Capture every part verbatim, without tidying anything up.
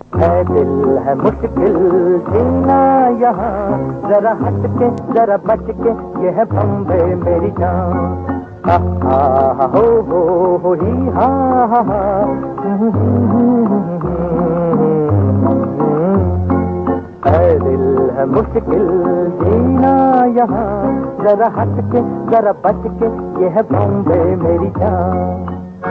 है दिल है मुश्किल जीना यहाँ, जरा हट के जरा बच के, ये है बम्बे मेरी जान। हा हा हो हो हो ही हा हा हा। है दिल है मुश्किल जीना यहाँ, जरा हट के जरा बच के, ये है बम्बे मेरी जान।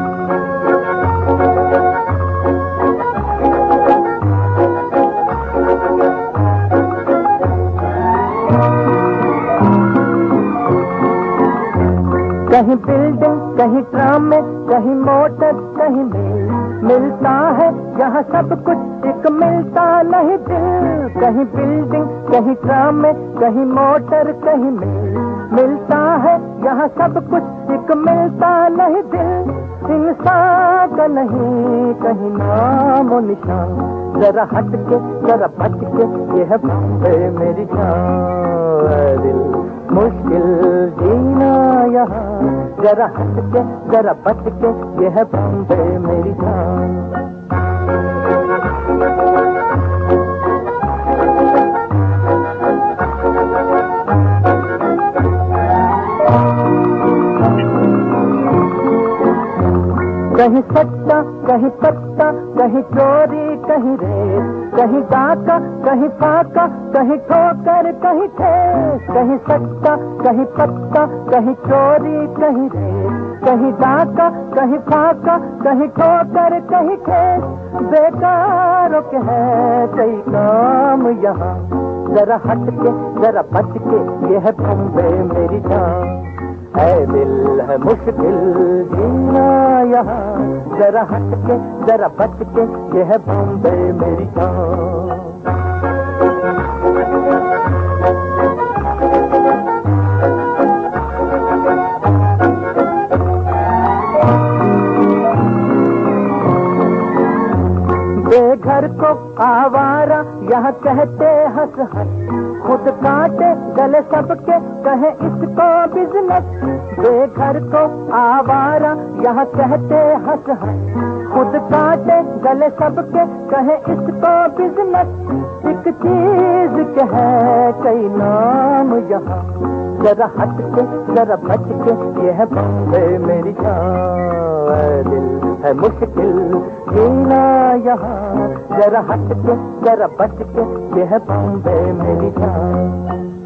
कहीं बिल्डिंग कहीं ट्राम में, कहीं मोटर कहीं मिल, मिलता है यहाँ सब कुछ एक मिलता नहीं दिल। कहीं बिल्डिंग कहीं ट्राम में, कहीं मोटर कहीं मिल, मिलता है यहाँ सब कुछ एक मिलता नहीं दिल। इंसान का नहीं कहीं नाम और निशान, जरा हट के जरा बच के, ये है बम्बे मेरी जान। दिल मुश्किल जीना यहाँ, जरा हट के जरा बच के, ये है बम्बे मेरी जान। कहीं सट्टा कहीं पत्ता, कहीं चोरी कहीं रेत, कहीं डाका कहीं फाका, कहीं ठोकर कहीं ठेस। कहीं सट्टा कहीं पत्ता, कहीं चोरी कहीं रेत, कहीं डाका कहीं फाका, कहीं ठोकर कहीं ठेस। बेकारों के है कई काम यहाँ, जरा हट के जरा बच के, ये है बम्बे मेरी जान। है दिल है मुश्किल जीना यहाँ, जरा हट के जरा बच के, ये है बम्बे मेरी जान। बेघर को आवारा यहाँ कहते हंस हंस, खुद काटे गले सबके कहे इसको बिजनेस। बेघर को आवारा यहाँ कहते हंस हंस, खुद काटे गले सबके कहे इसको बिजनेस। एक चीज के है कई नाम यहाँ, जरा हट के जरा बच के, ये है बम्बे मेरी जान। दिल है मुश्किल जीना यहाँ, जरा हट के जरा बच के, ये है बम्बे मेरी जान।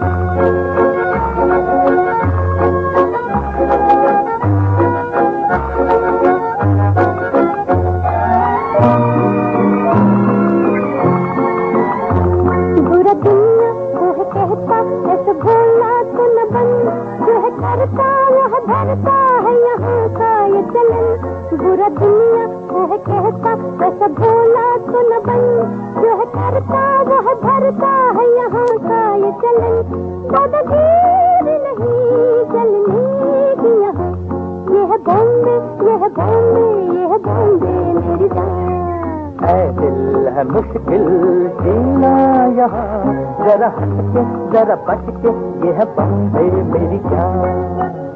बुरा दुनिया वो है कहता, ऐसे भोला तो न बन, जो है करता वह धरता है यहाँ का ये चलन। बुरा दुनिया वो है कहता, ऐसा भोला तो न बन, जो है करता वह धरता है यहाँ का ये चलन। दादागिरी नहीं चलने की यहाँ, ये है बॉम्बे ये है बॉम्बे ये है बॉम्बे मेरी जान। है दिल है मुश्किल जीना यहाँ, जरा हट के जरा बच के, ये है बम्बे मेरी जान।